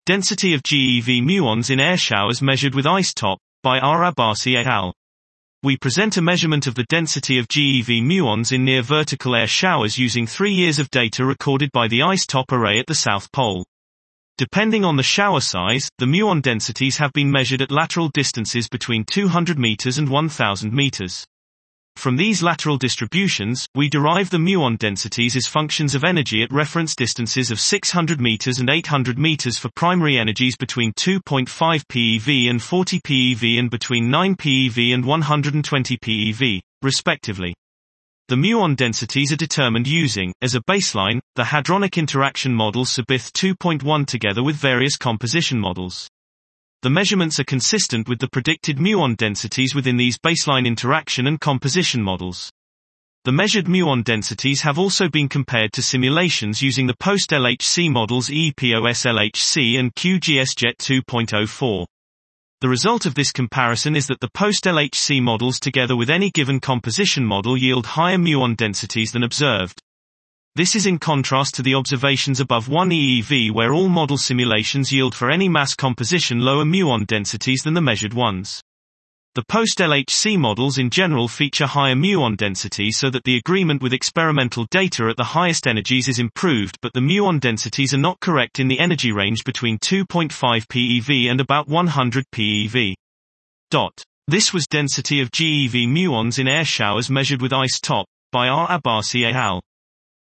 Density of GeV muons in air showers measured with IceTop, by R. Abbasi et al. We present a measurement of the density of GeV muons in near vertical air showers using 3 years of data recorded by the IceTop array at the South Pole. Depending on the shower size, the muon densities have been measured at lateral distances between 200 meters and 1000 meters. From these lateral distributions, we derive the muon densities as functions of energy at reference distances of 600 meters and 800 meters for primary energies between 2.5 PeV and 40 PeV and between 9 PeV and 120 PeV, respectively. The muon densities are determined using, as a baseline, the hadronic interaction model Sabith 2.1 together with various composition models. The measurements are consistent with the predicted muon densities within these baseline interaction and composition models. The measured muon densities have also been compared to simulations using the post-LHC models EPOS-LHC and QGS-JET 2.04. The result of this comparison is that the post-LHC models together with any given composition model yield higher muon densities than observed. This is in contrast to the observations above 1 eEV where all model simulations yield for any mass composition lower muon densities than the measured ones. The post-LHC models in general feature higher muon density so that the agreement with experimental data at the highest energies is improved, but the muon densities are not correct in the energy range between 2.5 PeV and about 100 PeV. This was density of GeV muons in air showers measured with IceTop, by R. Abbasi et al.